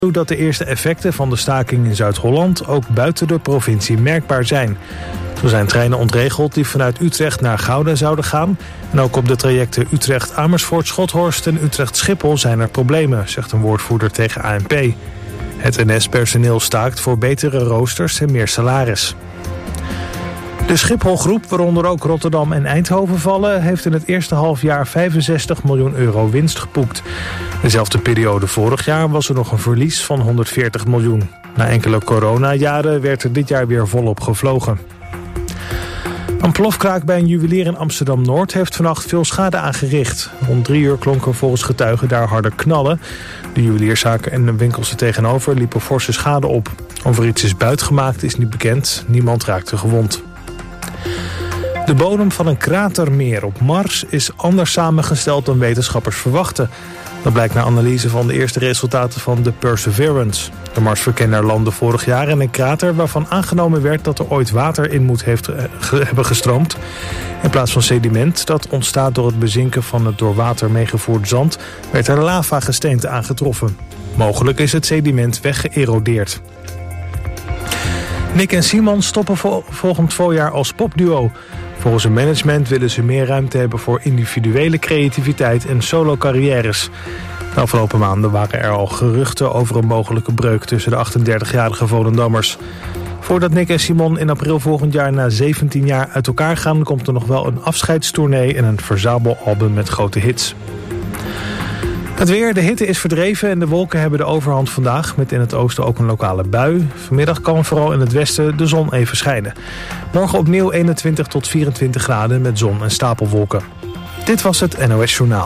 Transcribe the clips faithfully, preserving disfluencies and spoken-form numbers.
dat de eerste effecten van de staking in Zuid-Holland ook buiten de provincie merkbaar zijn. Zo zijn treinen ontregeld die vanuit Utrecht naar Gouda zouden gaan. En ook op de trajecten Utrecht-Amersfoort-Schothorst en Utrecht-Schiphol zijn er problemen, zegt een woordvoerder tegen A N P. Het N S-personeel staakt voor betere roosters en meer salaris. De Schiphol-groep, waaronder ook Rotterdam en Eindhoven vallen, heeft in het eerste halfjaar vijfenzestig miljoen euro winst geboekt. Dezelfde periode vorig jaar was er nog een verlies van honderdveertig miljoen. Na enkele coronajaren werd er dit jaar weer volop gevlogen. Een plofkraak bij een juwelier in Amsterdam-Noord heeft vannacht veel schade aangericht. Rond drie uur klonken volgens getuigen daar harde knallen. De juwelierszaken en de winkels er tegenover liepen forse schade op. Of er iets is buitgemaakt is niet bekend. Niemand raakte gewond. De bodem van een kratermeer op Mars is anders samengesteld dan wetenschappers verwachten. Dat blijkt na analyse van de eerste resultaten van de Perseverance. De Marsverkenner landde vorig jaar in een krater waarvan aangenomen werd dat er ooit water in moet heeft, uh, ge, hebben gestroomd. In plaats van sediment dat ontstaat door het bezinken van het door water meegevoerd zand, werd er lavagesteente aangetroffen. Mogelijk is het sediment weggeërodeerd. Nick en Simon stoppen vol- volgend voorjaar als popduo. Volgens hun management willen ze meer ruimte hebben voor individuele creativiteit en solo-carrières. De afgelopen maanden waren er al geruchten over een mogelijke breuk tussen de achtendertigjarige Volendammers. Voordat Nick en Simon in april volgend jaar na zeventien jaar uit elkaar gaan, komt er nog wel een afscheidstournee en een verzamelalbum met grote hits. Het weer, de hitte is verdreven en de wolken hebben de overhand vandaag, met in het oosten ook een lokale bui. Vanmiddag kan vooral in het westen de zon even schijnen. Morgen opnieuw eenentwintig tot vierentwintig graden met zon en stapelwolken. Dit was het N O S Journaal.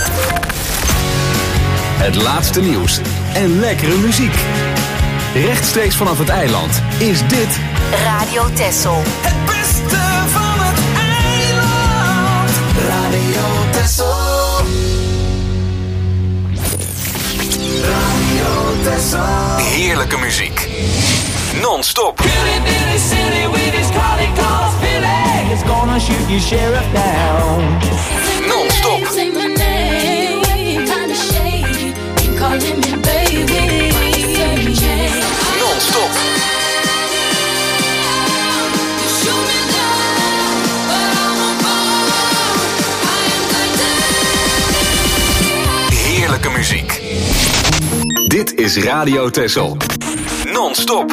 Het laatste nieuws en lekkere muziek. Rechtstreeks vanaf het eiland is dit Radio Texel. Het beste van het eiland. Radio Texel. Radio Texel. heerlijke muziek. Non-stop. Billy, Billy, silly with his calling calls. Billy is gonna shoot you sheriff down. Non-stop. Say my name, kinda shady. You calling me baby. Non-stop. Heerlijke muziek. Dit is Radio Texel. Non-stop.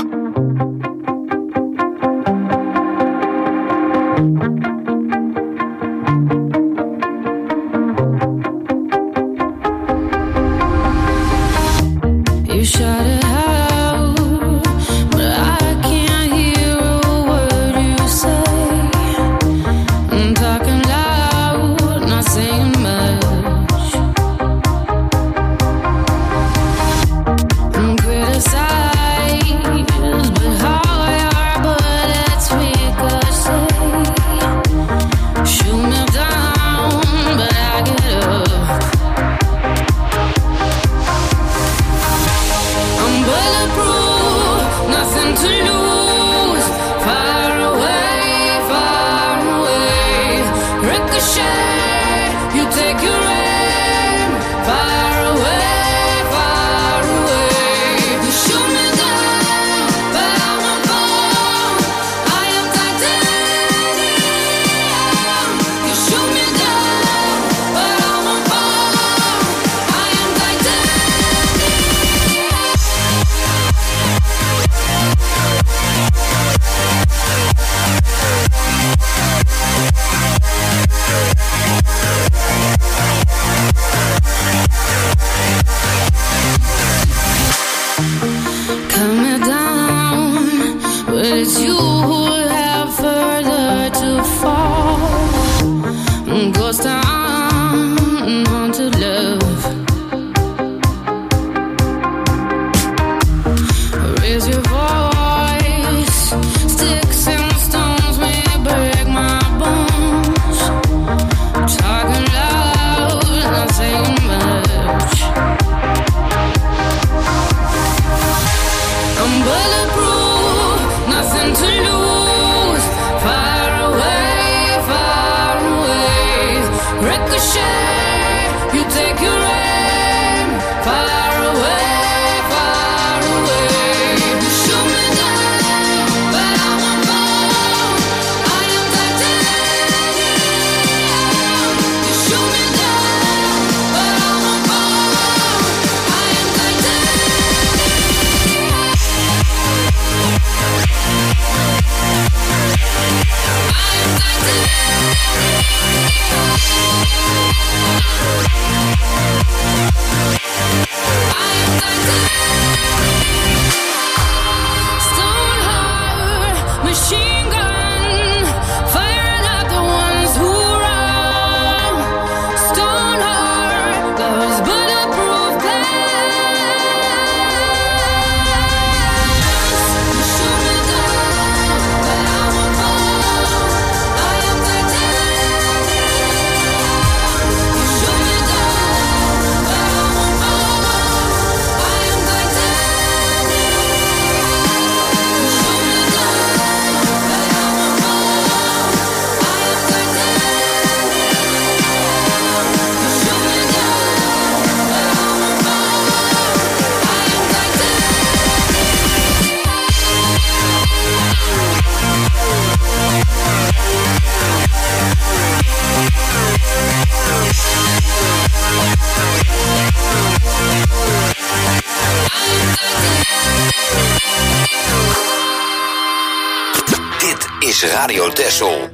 You shut it out, but I can't hear a word you say. I'm talking loud, not saying much. I'm criticized, but how your bullets ricochet. Shoot me down, but I get up. I'm bulletproof, nothing to lose. Far away, far away. Ricochet, you take your aim. Far away, far away. You shoot me down, but I won't fall. I am titanium. You shoot me down, but I won't fall. I am titanium. Cut me down, but it's you who have further to fall. Ghost town, haunted love. Raise your voice, sticks and stones may break my bones. Talking loud, not saying much. I'm bulletproof, nothing to lose. Far away, far away. Ricochet, you take your aim. Far away, far is Radio Texel.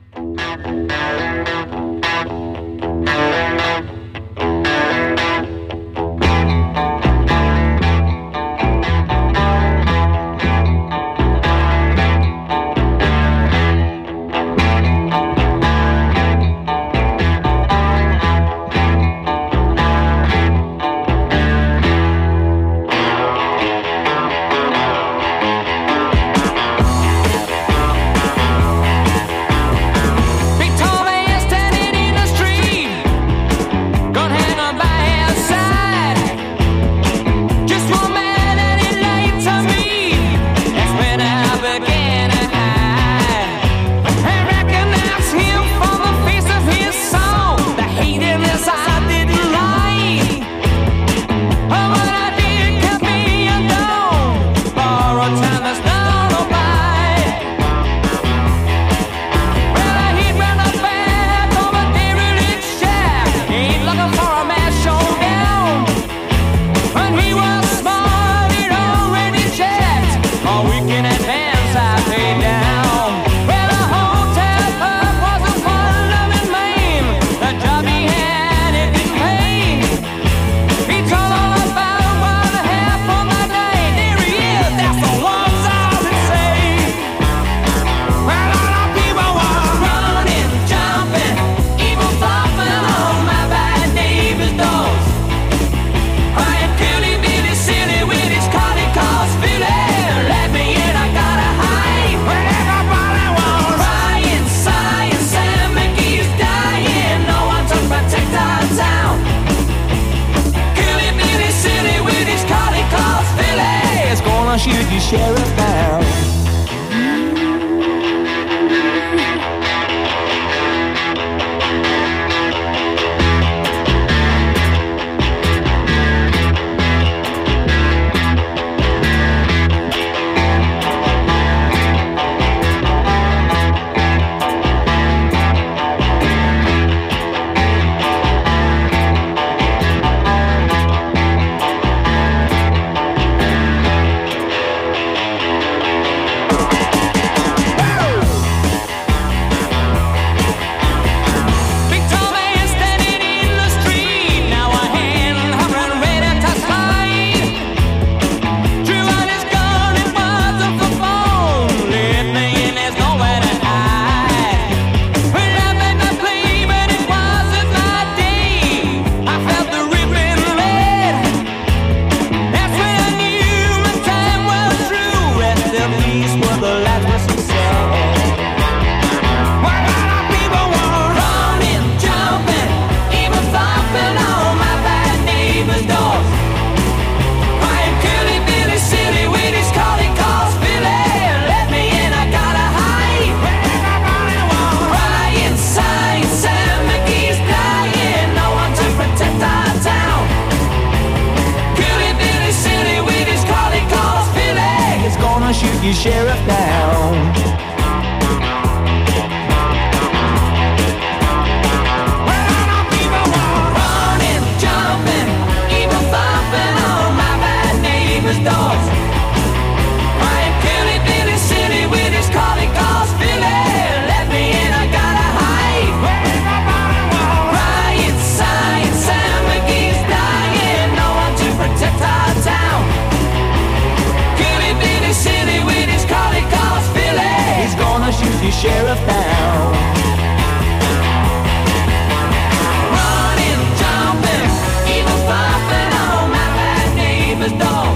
Shoot the sheriff down. Shoot your sheriff down. Running, jumping, even thumping on my bad neighbor's doors. Crying Billy, Billy City with his calling calls. Billy, let me in, I gotta hide. Crying, sighing, Sam McGee's dying. No one to protect our town. City with his collie calls Philly. He's gonna shoot the sheriff down. Running, jumping, even flopping on my bad neighbor's door.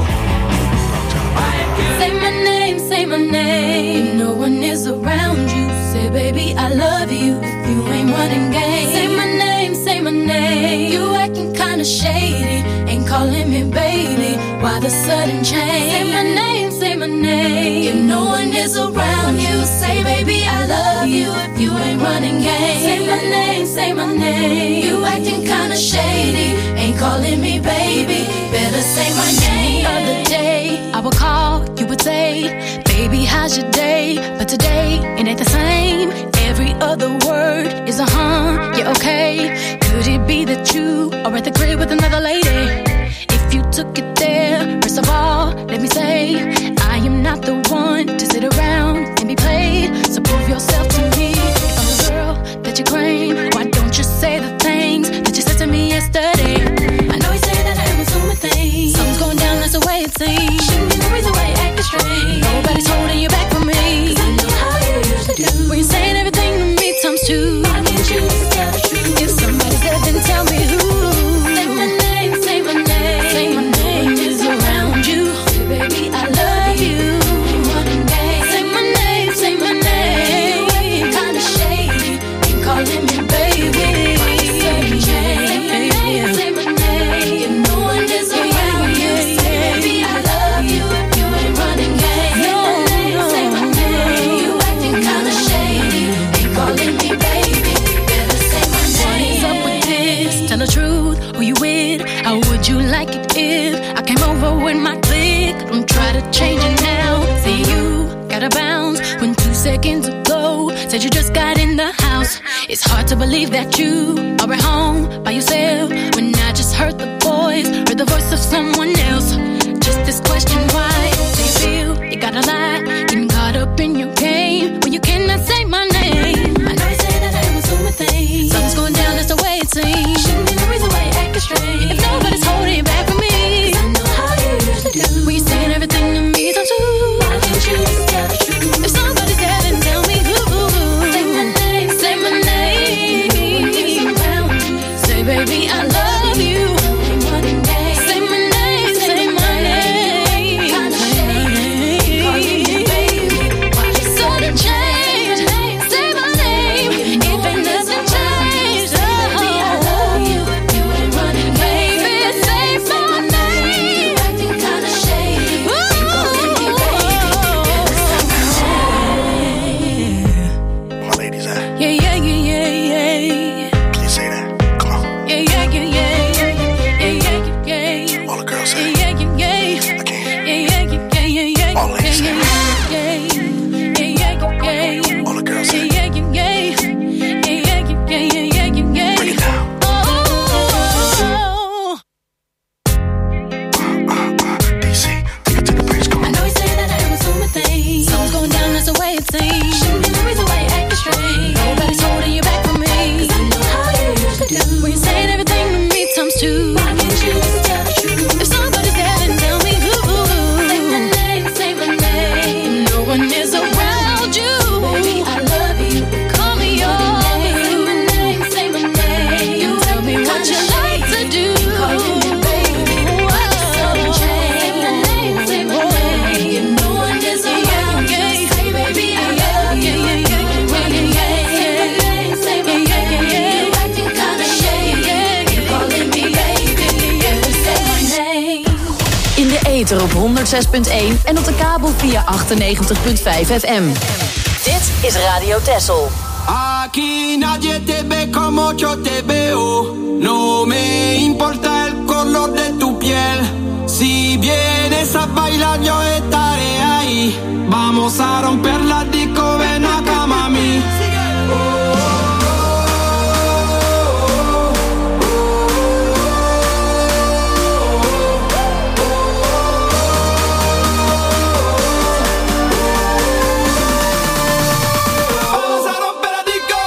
Say my name, say my name. If no one is around you, say baby I love you. If you ain't running game, say my name, say my name. You acting kinda shady, ain't calling me baby. Why the sudden change? Say my name, say my name. If no one is around you, say baby I love you. If you ain't running game, say my name, say my name. You acting kinda shady, ain't calling me baby. Better say my name. The other day I would call, you would say, baby how's your day? But today it ain't the same. Every other word is a huh, yeah okay. Could it be that you are at the crib with another lady? If you took it there, first of all, let me say I am not the one to sit around and be played. So prove Shouldn't be the reason why you're acting strange. Nobody's holding you back from me. 'Cause I know how you usually do. When you're saying everything to me times two. Why can't you just tell the truth? If somebody's there, then tell me who. Say my name, say my name, say my name is around you. Say, baby, I love you. Say my name, say my name. You acting kinda shady. Ain't calling me baby. Why you say my name, say my name. If no one is around you, say, baby, I love you. If you ain't running game. Say my name, say my name. You acting kinda shady. Ain't calling me baby. Better say my name. What's up with this? Tell the truth. Who you with? How would you like it if I came over with my clique? Don't try to change it now. See you gotta bounce when two seconds ago said you just got in the house. It's hard to believe that you are at home by yourself when I just heard the voice, heard the voice of someone else. Just this question, why do you feel you gotta lie? Getting caught up in your game when you cannot say my name. I know you say that I am assuming things. Something's going down, that's the way it seems. Shouldn't be the reason why you're acting strange. If nobody's holding you back from me, 'cause I know how you usually do. When you're saying everything to me times two. Why can't you just tell the truth? If somebody's there, then tell me who. Say my name, say my name. Say, baby, I love you. Say my name, say my name. Sudden change. Say my name. If it doesn't change, baby, I love you. You ain't running, baby. Say my name. Acting kinda shady. Calling me baby. My ladies at? Yeah, yeah, yeah, yeah, yeah. Can you say that? Come on. Yeah, yeah, yeah, yeah, yeah, yeah, yeah, yeah. All the girls say. Yeah, yeah, yeah, yeah. I can't. Yeah, yeah, yeah, yeah, yeah. All ladies say. Yeah, yeah, yeah, yeah, yeah. All the girls say. Yeah, yeah, yeah, yeah, yeah, yeah, yeah, yeah, yeah. Break it down. Oh. Uh, uh, D C, take it to the bridge. Come I on. know you say that I am assuming things. Something's going down, that's the way it seems. Shouldn't be the reason why you're acting strange. Nobody's holding you back from me. 'Cause I know how you usually do. When you're saying everything to me times two. Why can't you just tell the truth? If somebody's there, then tell me who. Say my name, say my name. No one is around you. Baby, I love you. Call me yours. Say my name, say my name. You tell me what you like to do. Calling me baby. Sudden change. Say my name, say my name. If no one is around you, say, baby, I love you. You ain't running game. Say my name, say my name. You acting kinda shady. Calling me baby. Better say my name. In de ether op honderd zes punt één en op de kabel via achtennegentig punt vijf F M. Dit is Radio Texel. Aquí nadie te ve como yo te veo. No me importa el color de tu piel. Si vienes a bailar yo estaré ahí. Vamos a romper la disco, ven acá mami. Vamos a romper la disco.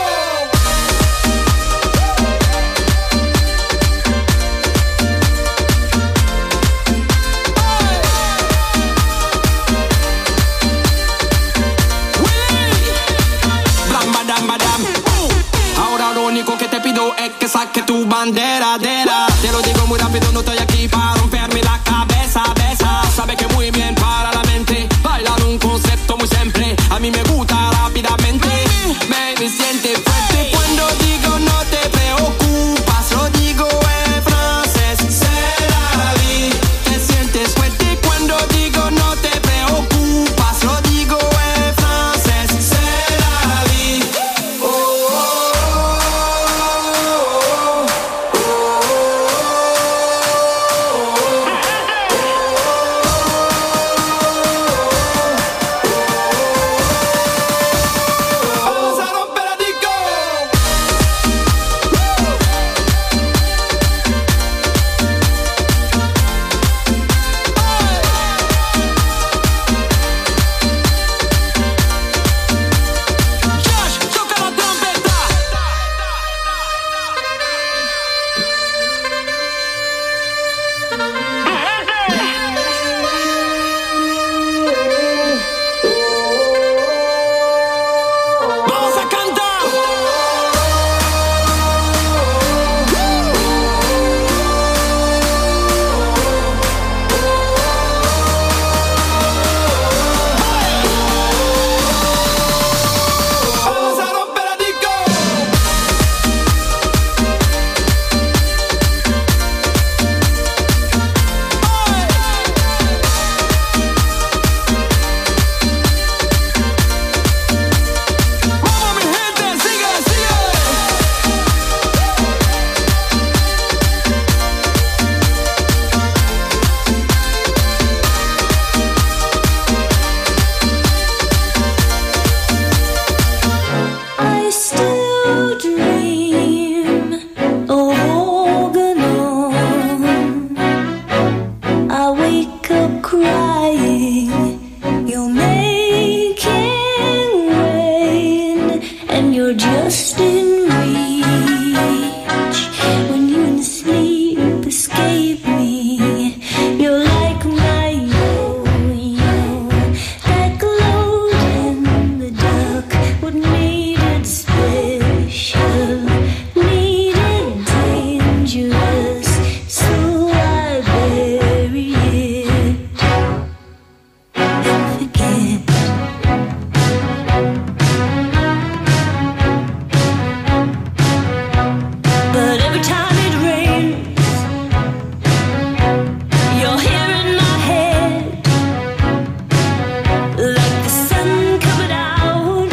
Blam, badam, badam. Ahora lo único que te pido es que saque tu bandera, dera. Te lo digo muy rápido, no estoy aquí para romperme la cabeza, besa. Sabe que muy bien para la mente. Bailar un concepto muy simple. A mí me gusta rápidamente. Baby, siente fuerte cuando digo no te preocupas. Lo digo en francés, c'est la vie. Te sientes fuerte cuando digo no te preocupas. Lo digo en francés, c'est la vie. Oh, oh, oh, oh, oh. flying, you're making rain, and you're just in reach. When you in sleep escape me, you're like my yo-yo, that glowed in the dark. What made it special, made it dangerous, so I bury it and forget. But every time it rains, you're here in my head, like the sun coming out.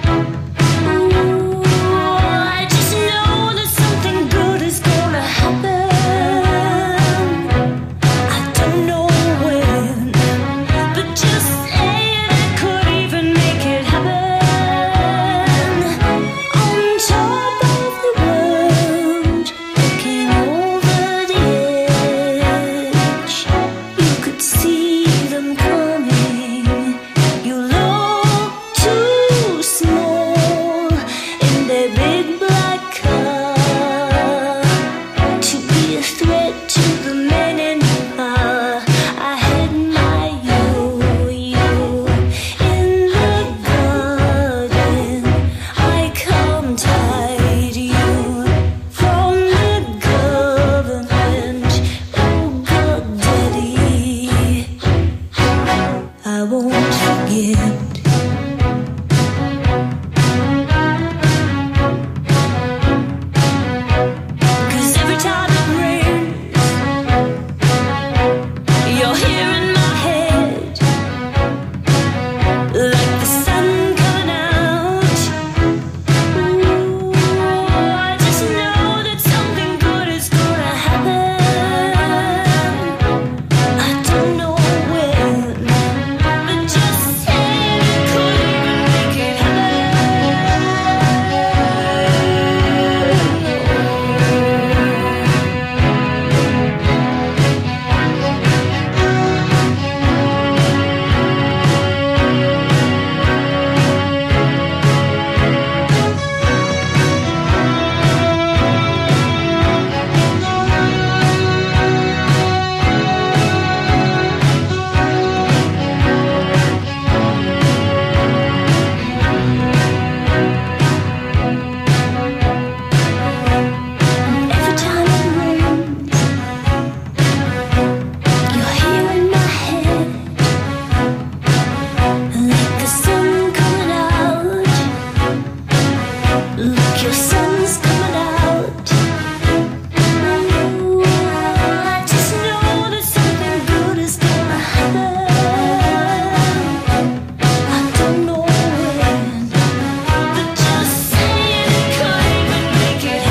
Ooh, I just know that something good is gonna happen. I don't know when, but just saying it could even make it happen. On top of the world, looking over the edge, you could see them coming. You look too small in their big black car to be a threat to the men in power. I had my yo-yo in the garden. I can't hide you from the government. Oh God, Daddy, I won't forget. Cause every time it rains, you're here in my head, like the sun coming out. Ooh, I just know that something good is gonna happen. I don't know when, but just saying it could even make it Every time it rains, you're here in my head, like the sun coming out. Look, your sun's coming out. Ooh, I just know that something good is gonna happen. I don't know when, but just saying it could even make it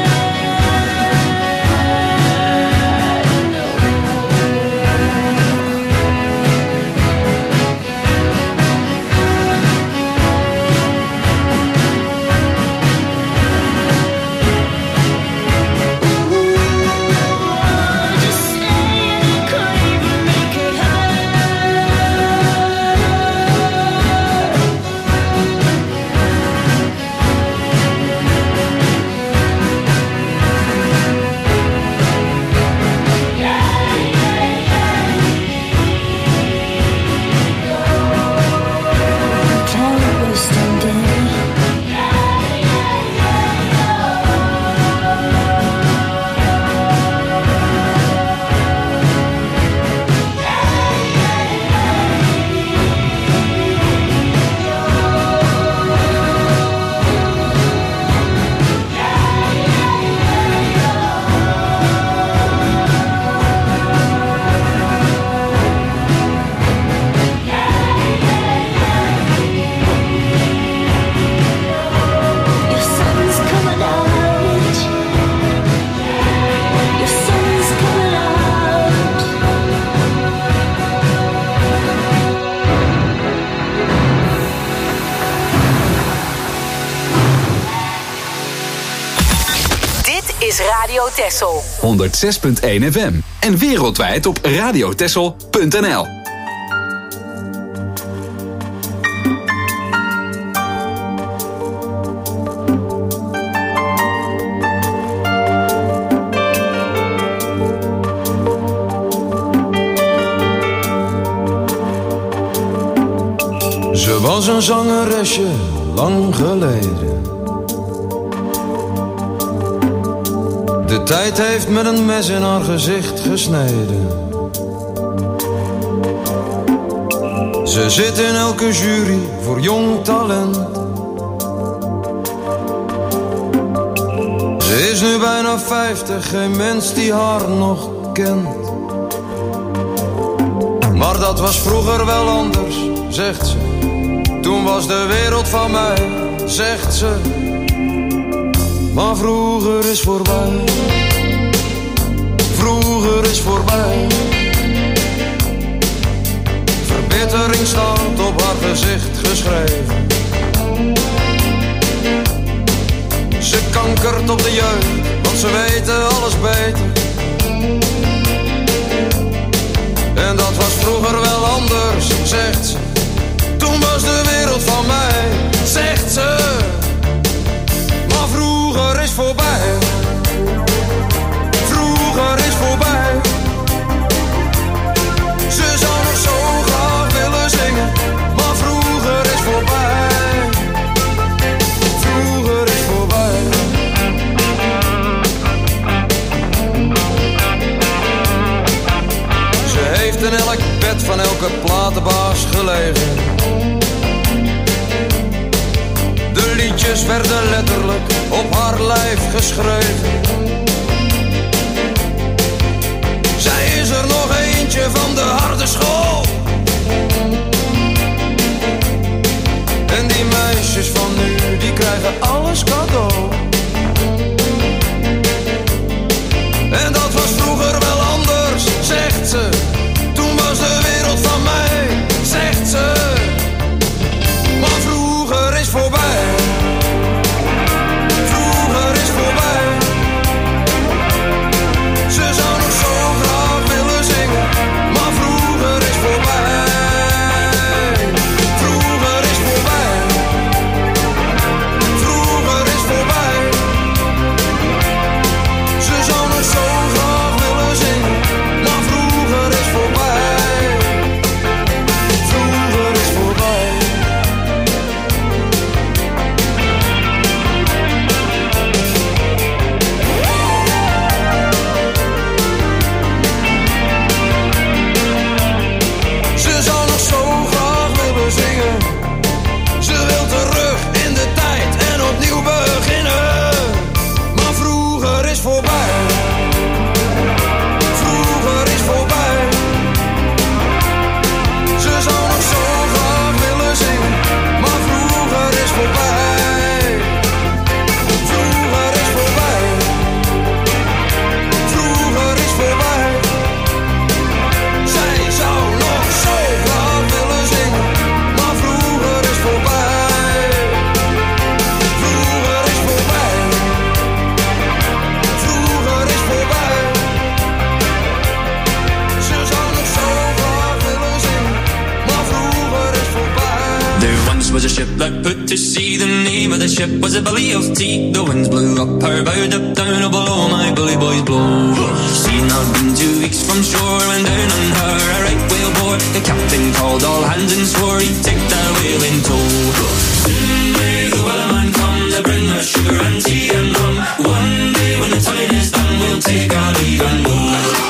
Just saying it could even make it Cloudburst Daddy. Your sun's coming out. Your sun's coming out. Dit is Radio Texel. honderd zes punt één F M en wereldwijd op radiotexel punt n l. Ze was een zangeresje lang geleden. De tijd heeft met een mes in haar gezicht gesneden. Ze zit in elke jury voor jong talent. Ze is nu bijna vijftig, geen mens die haar nog kent. Maar dat was vroeger wel anders, zegt ze. Toen was de wereld van mij, zegt ze. Maar vroeger is voorbij. Vroeger is voorbij. Verbittering staat op haar gezicht geschreven. Ze kankert op de jeugd, want ze weten alles beter. En dat was vroeger wel anders, zegt ze. Toen was de wereld van mij, zegt ze. Maar vroeger is voorbij. Vroeger is voorbij. Ze zou nog zo graag willen zingen, maar vroeger is voorbij. Vroeger is voorbij. Ze heeft in elk bed van elke platenbaas gelegen. De liedjes werden letterlijk op haar lijf geschreven. Zij is er nog eentje van de harde school. En die meisjes van nu, die krijgen alles cadeau. En dat was vroeger wel anders, zegt ze. Toen was de wereld van mij, zegt ze. Maar vroeger is voorbij. Vroeger is voorbij. Ze zou nog zo graag willen zingen, maar vroeger is voorbij. Vroeger is voorbij. Vroeger is voorbij. Ze zou nog zo graag willen zingen, maar vroeger is voorbij. Vroeger is voorbij. Ze zou nog zo graag willen zingen. Ze wil terug in de tijd en opnieuw beginnen. Maar vroeger is voorbij. Vroeger is voorbij. Ze zou nog zo graag willen zingen, maar vroeger is voorbij. Vroeger is voorbij. Vroeger is voorbij. Zij zou nog zo graag willen zingen, maar vroeger is voorbij. Vroeger is voorbij. Vroeger is voorbij. Ze zou nog zo graag willen zingen, maar vroeger is voorbij. There once was a ship that put to sea. The name of the ship was a Billy of Tea. The winds blew up her bow, up down, oh below my bully boys blow. She'd not been two weeks from shore when down on her a right whale bore. The captain called all hands and swore he'd take that whale in tow. Soon may the wellerman come to bring us sugar and tea and rum. One day when the tide is done, we'll take our leave and go.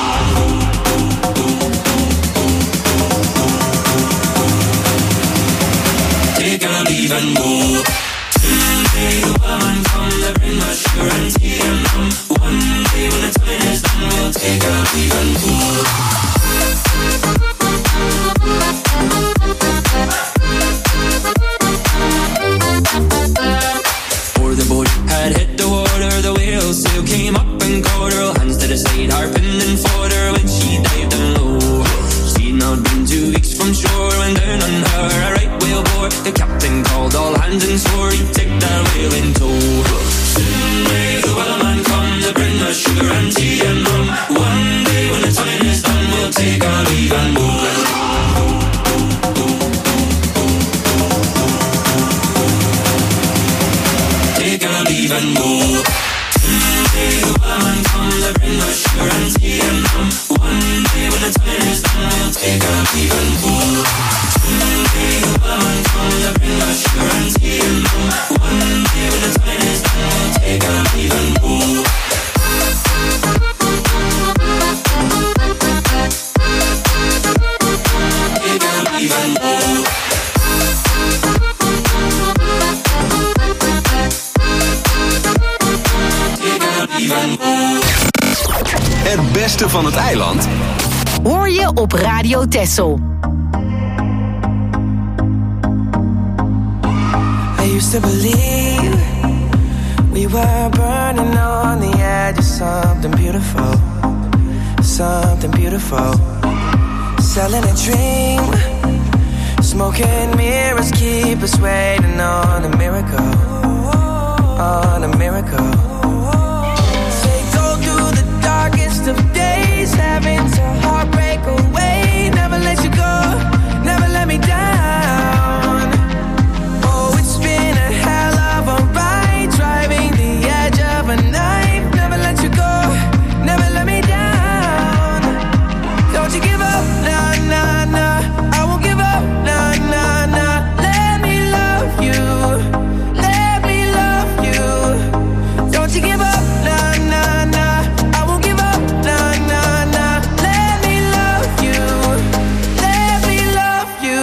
Take our leave and go. Soon may the wellerman come to bring us sugar and tea and rum. One day when the tide is done, we'll take our leave and go. Before the boat had hit the water, the whale sail came up and caught her. Hands to the side, harping and fought her when she dived down low. She'd not been two weeks from shore when down on her a right whale bore. The captain called all hands and swore he'd take that whale in tow. Soon may the wellerman come to bring us sugar and tea and rum. One day when the time is done, we'll take our leave and go. Take our leave and go. Soon may the wellerman come to bring us sugar and tea and rum. One day when the time is done, we'll take our leave and go. Soon may the wellerman come mooiste van het eiland? Hoor je op Radio Texel. I used to believe we were burning on the edge of something beautiful, something beautiful. Selling a dream, smoking mirrors keep us waiting on a miracle, on a miracle. Say go through the darkest of days, having to heartbreak away. Never let you go, never let me down. Oh, it's been a hell of a ride, driving the edge of a knife. Never let you go, never let me down. Don't you give up, nah, nah, nah. I won't give up, nah, nah, nah. Let me love you, let me love you. Don't you give up, nah, nah, nah. I won't give up, nah, nah, nah. Let me love you, let me love you.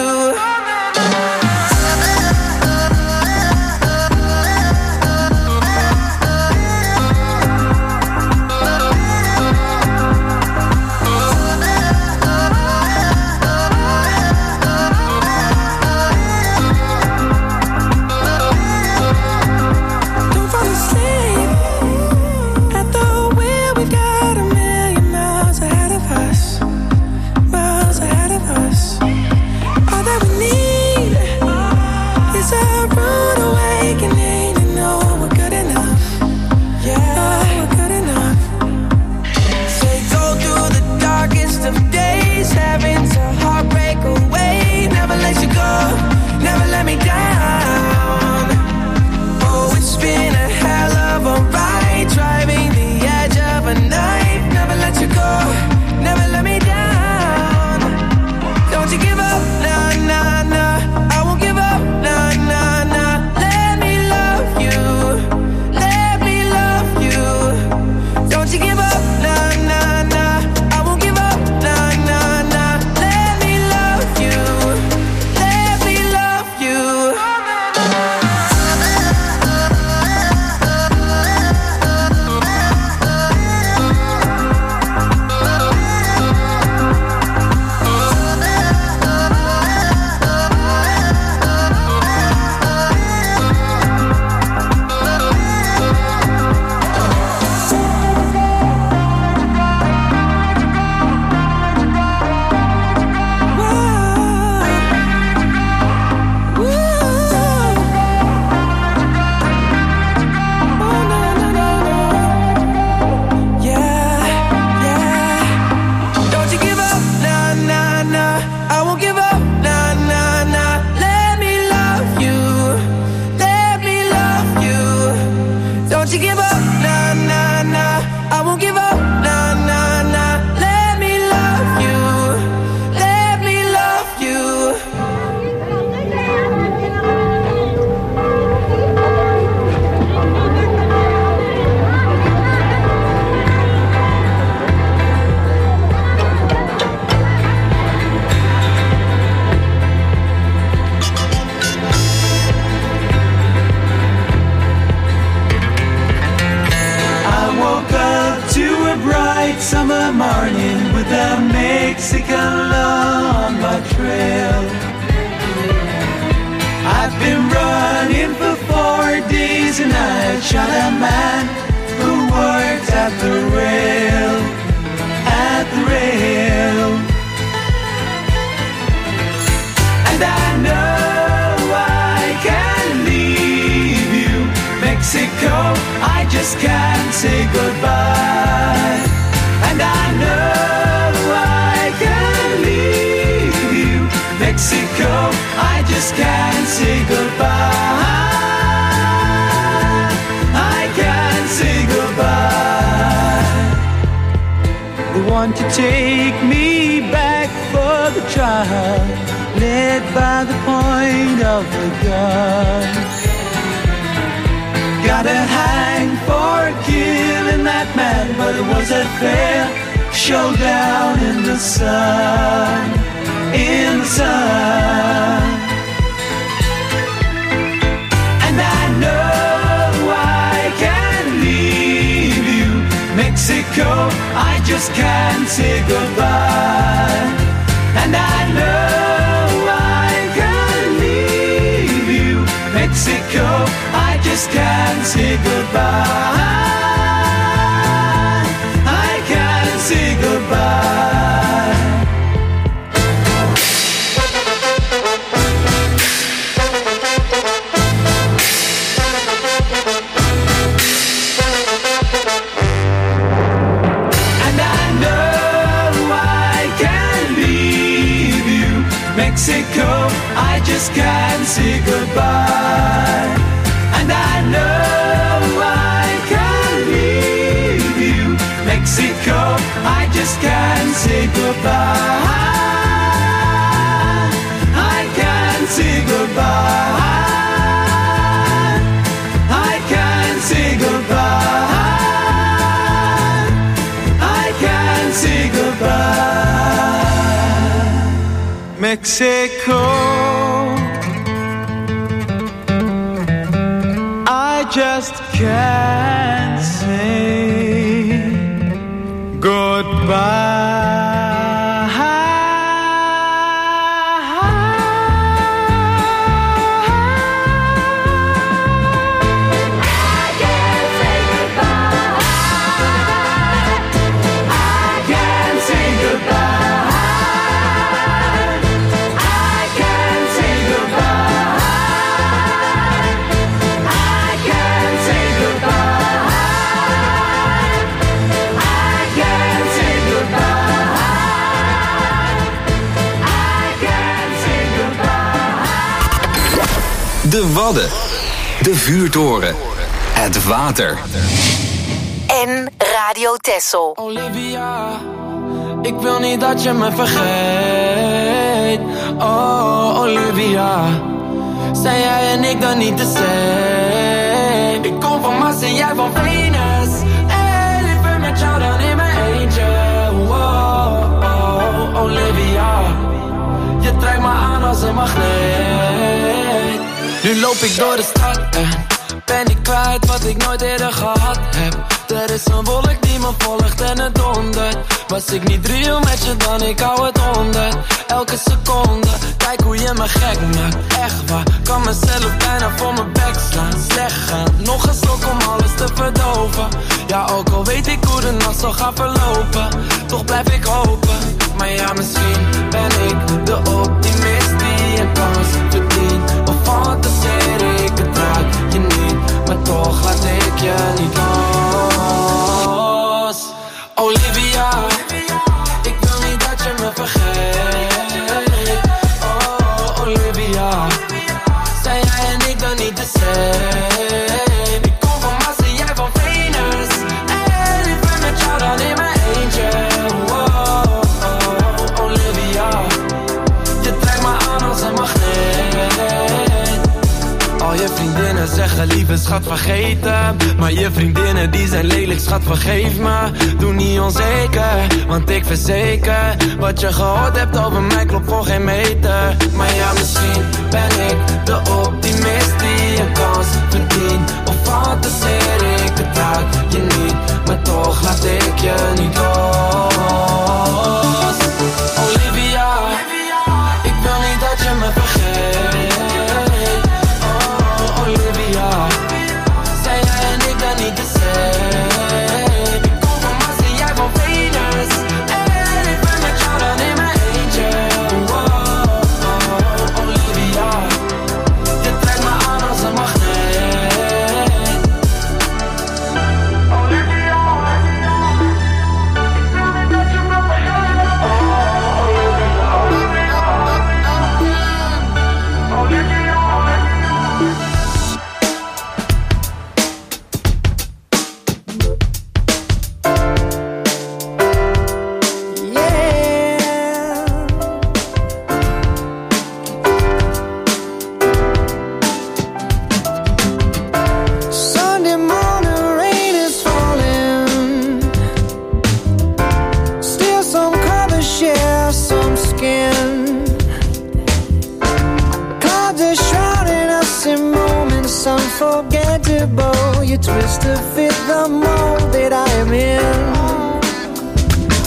Don't fall asleep at the wheel. We've got a million miles ahead of us, miles ahead of us. All that we need is a rude awakening to know we're good enough. Yeah, we're good enough. Say go through the darkest of days, having to heartbreak away. Never let you go, never let me down. Oh, it's been a hell of a ride, driving the edge of a knife. Never let you go, never let me down. Don't you give up, nah, nah, nah. I won't give up, nah, nah, nah. Let me love you, let me love you. Don't you give up, nah, nah, nah. I won't give up, nah, nah, nah. Let me love you, let me love you. Don't you give up, nah, nah, nah. I won't give up, nah, nah, nah. Let me love you, let me love you. Don't you give up, nah, nah, nah. I won't give up, nah, nah, nah. Let me love you, let me love you. I woke up to a bright summer morning with a Mexican law on my trail. I've been running for four days and I shot a man who worked at the rail, at the rail. And I know I can leave you, Mexico, I just can't say goodbye. And I know I can leave you, Mexico, I just can't say goodbye. I can't say goodbye. They want to take me back for the trial, led by the point of the gun. Gotta hang for killing that man, but it was a fair showdown in the sun, in the sun. And I know I can leave you, Mexico, I just just can't say goodbye. And I know I can't leave you, Mexico, I just can't say goodbye. I can't say goodbye. And I know I can't leave you, Mexico, I just can't say goodbye. And I know I can't leave you, Mexico, I just can't say goodbye. I can't say goodbye. I can't say goodbye. I can't say goodbye. Mexico, I just can't say goodbye. De Wadden. De vuurtoren. Het water. En Radio Texel. Olivia, ik wil niet dat je me vergeet. Oh, Olivia, zijn jij en ik dan niet de same? Ik kom van Mars en jij van Venus. En liever met jou dan in mijn eentje. Oh, oh, Olivia, je trekt me aan als een magneet. Nu loop ik door de stad en ben ik kwijt wat ik nooit eerder gehad heb. Er is een wolk die me volgt en het dondert. Was ik niet real met je dan, ik hou het onder. Elke seconde, kijk hoe je me gek maakt. Echt waar, kan mezelf bijna voor mijn bek slaan. Slecht gaan, nog een slok om alles te verdoven. Ja, ook al weet ik hoe de nacht zal gaan verlopen, toch blijf ik hopen. Maar ja, misschien ben ik de optimist die een kans verdient. Of fantaseer ik, het raakt je niet, maar toch laat ik je niet los. Olivia, ik wil niet dat je me vergeet. Oh, Olivia, zijn jij en ik dan niet de same? Ik kom van Mars en jij van Venus. En liever met jou dan in mijn eentje. Oh, oh, Olivia, je trekt me aan als een magneet. Al je vriendinnen zeggen lieve schat vergeten, maar je vriendinnen die zijn lelijk schat vergeef me. Doe niet onzeker, want ik verzeker, wat je gehoord hebt over mij klopt voor geen meter. Maar ja, misschien ben ik de optimist die een kans verdient. Of fantaseer ik, het raakt je niet, maar toch laat ik je niet los. Olivia, ik wil niet dat je me vergeet. Oh, Olivia, zijn jij en ik dan niet de same? Ik kom van Mars en jij van Venus. En ik ben met jou dan in mijn eentje. Oh, oh, Olivia, je trekt me aan als een magneet. Olivia, ik wil niet dat je me vergeet. Oh, Olivia, Olivia. Sunday morning rain is falling. Still some colors share some skin. Clouds are shrouding us in moments unforgettable. You twist to fit the mold that I am in.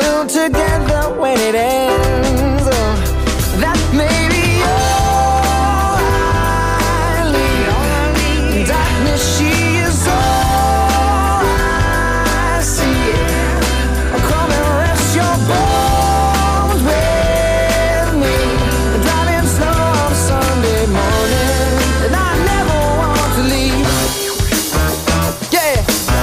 still together when it ends. That may be all I need. Darkness, she is all I see. Come and rest your bones with me. Driving slow on Sunday morning, and I never want to leave. Yeah.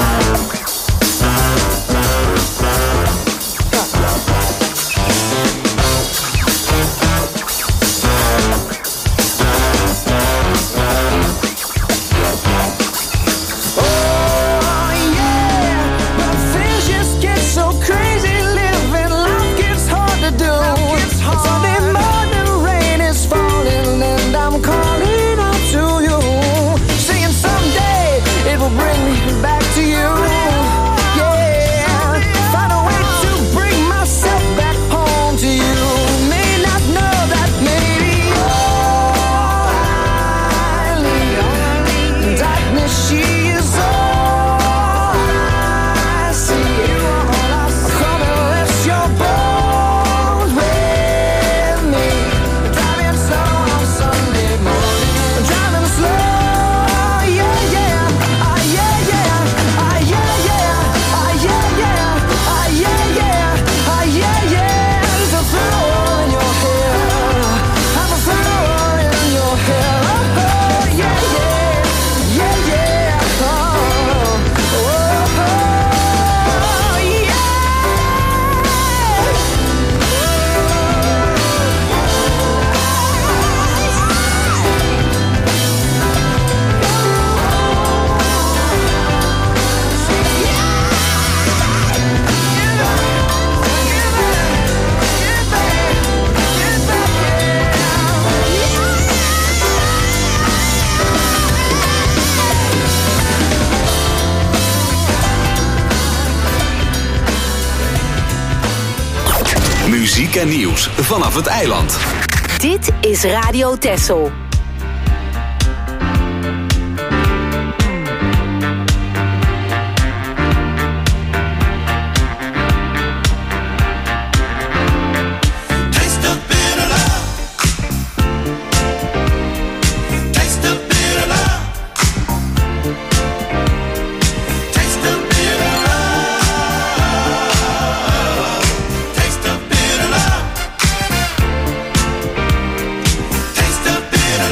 Muziek en nieuws vanaf het eiland. Dit is Radio Texel. Taste the bitter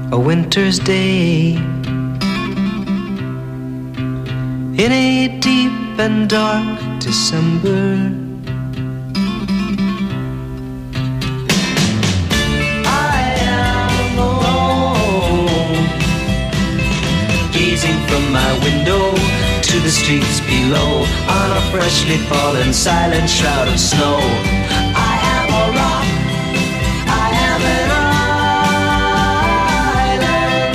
a winter's day. In a deep and dark December, I am alone, gazing from my window to the streets below, on a freshly fallen silent shroud of snow. I am a rock, I am an island.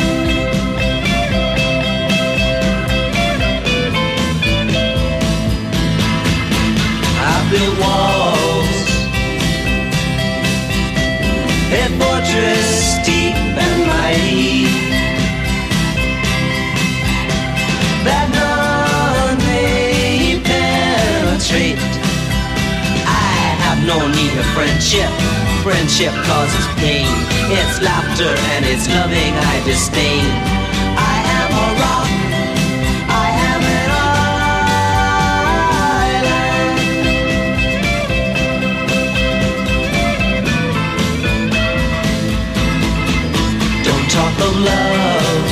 I built walls, a fortress deep and mighty, that none may penetrate. I have no need of friendship. Friendship causes pain. It's laughter and it's loving I disdain. I am a rock, I am an island. Don't talk of love,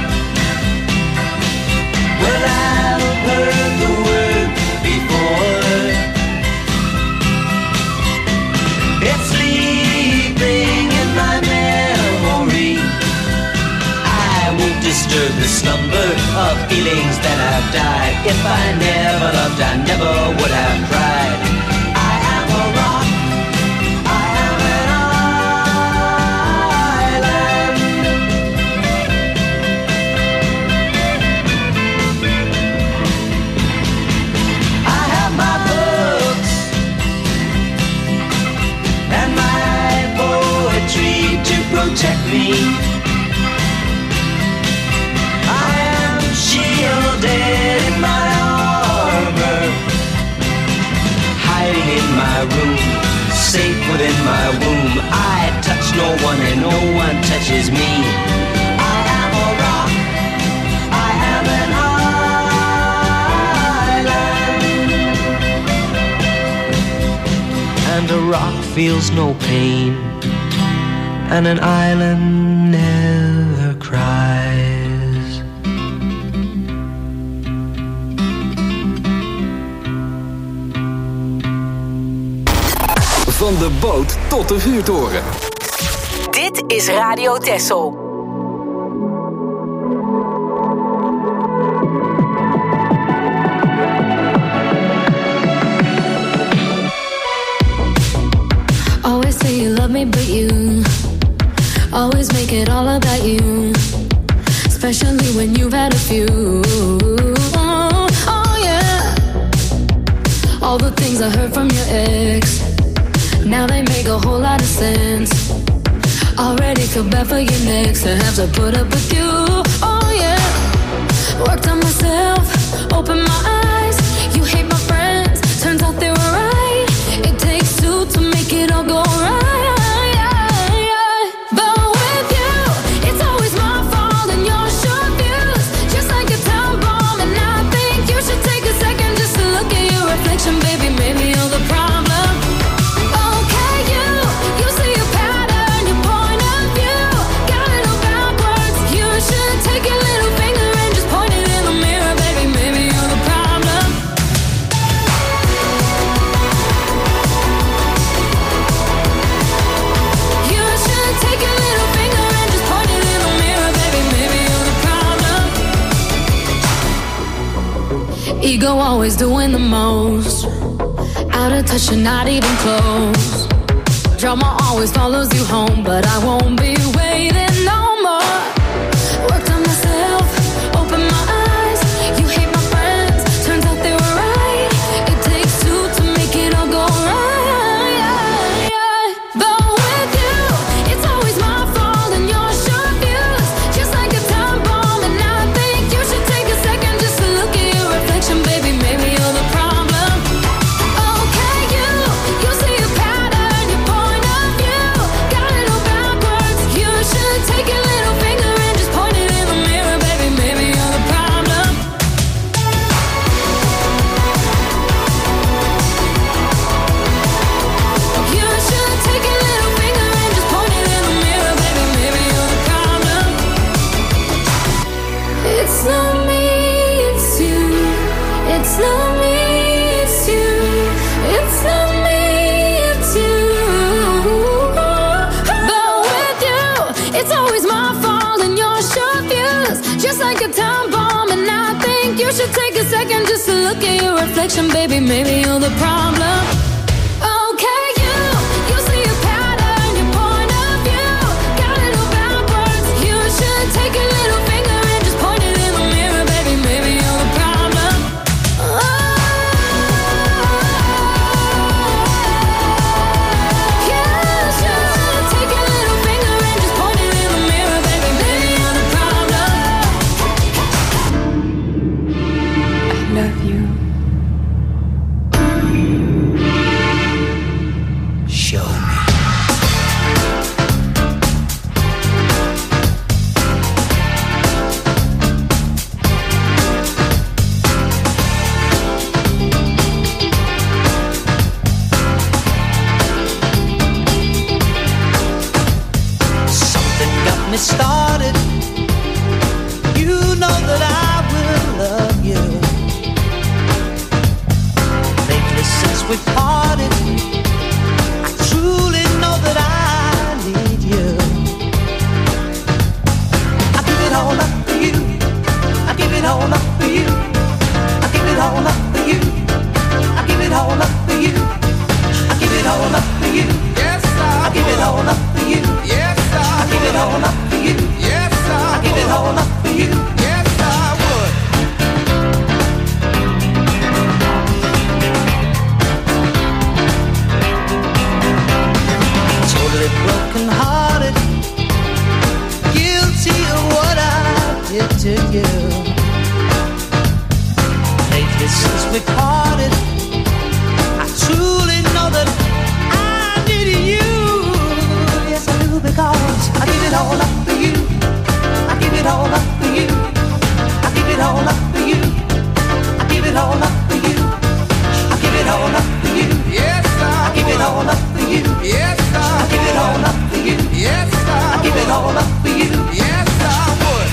well, I've heard the word before. It's sleeping in my memory. I won't disturb the slumber of feelings that have died. If I never loved, I never would have cried. I am a rock, I am an island. I have my books and my poetry to protect me. I am shielded in my armor, hiding in my room, safe within my womb. I touch no one and no one touches me. I am a rock, I am an island. And a rock feels no pain, and an island never cries. Van de boot tot de vuurtoren. Dit is Radio Texel. Always say you love me, but you always make it all about you. Especially when you've had a few. Oh, oh yeah. All the things I heard from your ex, now they make a whole lot of sense. Already feel bad for your next to have to put up with you. Oh yeah. Worked on myself, opened my eyes. You hate my friends, turns out they were right. It takes two to make it all go right. But with you, it's always my fault and your short views, just like a time bomb. And I think you should take a second just to look at your reflection, baby. Maybe you're the problem. Okay, you, you see a pattern, your point of view, got it all backwards. You should take your little finger and just point it in the mirror, baby. Maybe you're the problem. You should take your little finger and just point it in the mirror, baby. Maybe you're the problem. Ego always doing the most, out of touch and not even close. Drama always follows you home, but I won't be waiting no more. Worked on myself, opened my eyes. You hate my friends, turns out they were right. It takes two to make it all go right. But with you, it's always my fault and your short views, just like a time bomb. And I think you should take a second just to look at your reflection, baby. Maybe you're the problem. Okay, you, you see a pattern, your point of view, got it all backwards. You should look at your reflection, baby, maybe you're the problem. Okay, you, you see a pattern, your point of view, got it all backwards. You should take your little finger and just point it in the mirror, baby, maybe you're the problem. Oh. Started, you know that I will love you. Lately since we parted, I truly know that I need you. I give it all up for you. I give it all up for you. I give it all up for you. I give it all up for you. I give it all up for you. Yes, I give it all up for you. Yes, I give it all up for you. Yes, I give it all up for you. Yes, I would. Totally broken hearted, guilty of what I did to you. Lately since we parted, I truly know that I need you. Yes, I do, because I give it all up for you. I give it all up for you. I give it all up for you. I give it all up for you. I give it all up for you. Yes, I give it all up for you. Yes, I give it all up for you. Yes, I give it all up for you. Yes, I would.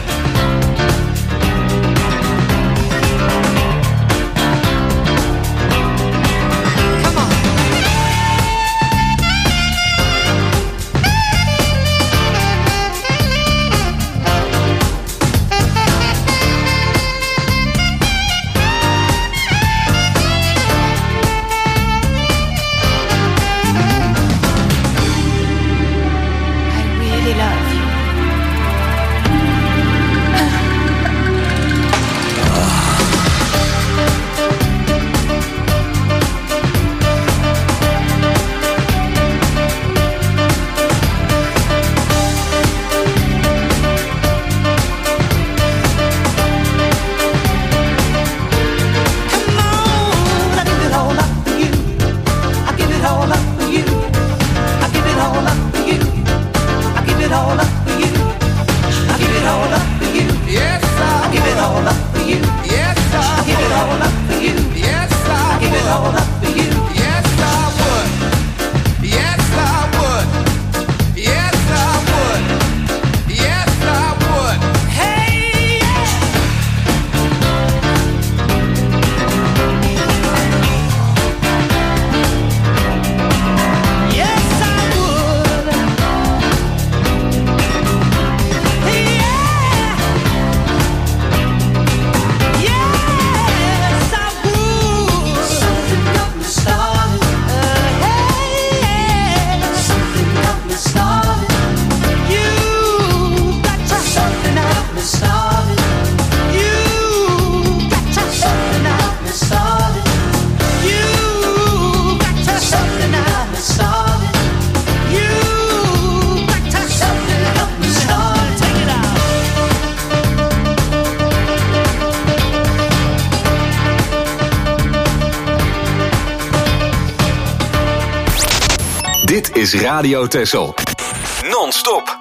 Dit is Radio Texel. Non-stop.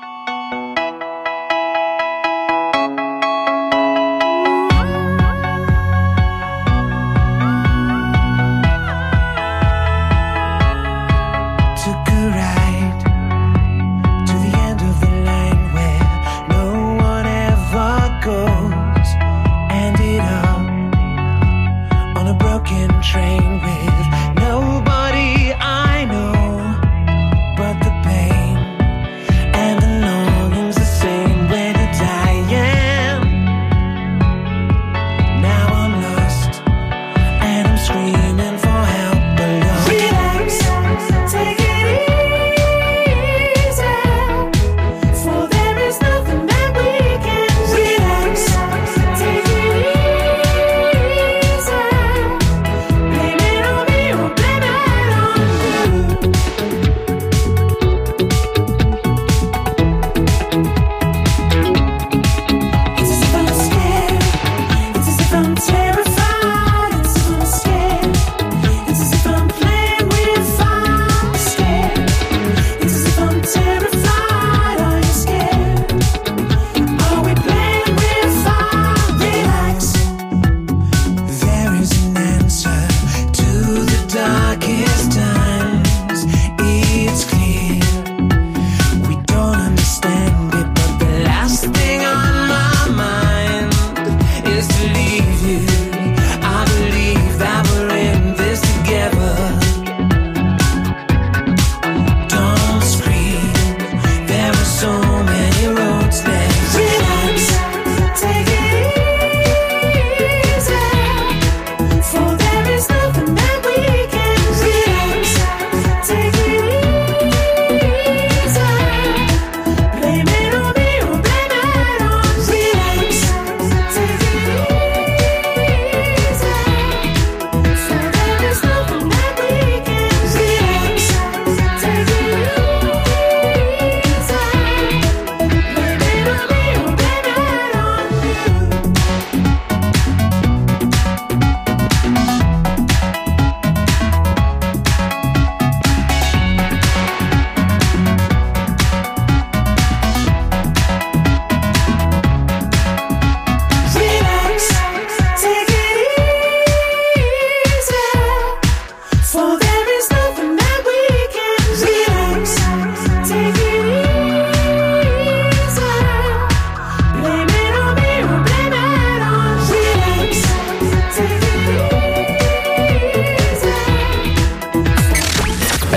And the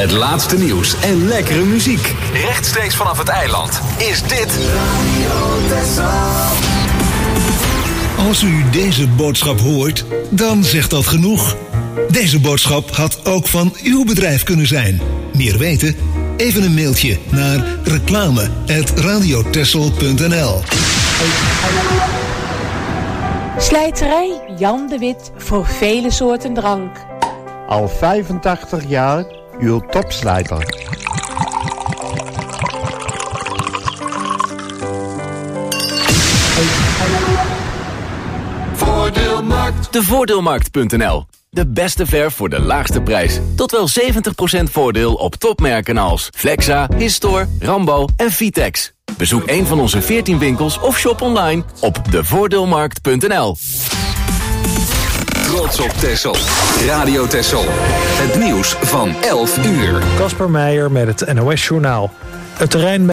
Het laatste nieuws en lekkere muziek. Rechtstreeks vanaf het eiland is dit Radio Texel. Als u deze boodschap hoort, dan zegt dat genoeg. Deze boodschap had ook van uw bedrijf kunnen zijn. Meer weten? Even een mailtje naar reclame at radiotexel punt n l. Slijterij Jan de Wit voor vele soorten drank. Al vijfentachtig jaar uw topslijter. Voordeelmarkt. De voordeelmarkt punt n l. De beste verf voor de laagste prijs. Tot wel zeventig procent voordeel op topmerken als Flexa, Histor, Rambo en Vitex. Bezoek een van onze veertien winkels of shop online op de voordeelmarkt punt n l. Trots op Texel. Radio Texel. Het nieuws van elf uur. Kasper Meijer met het N O S Journaal. Het terrein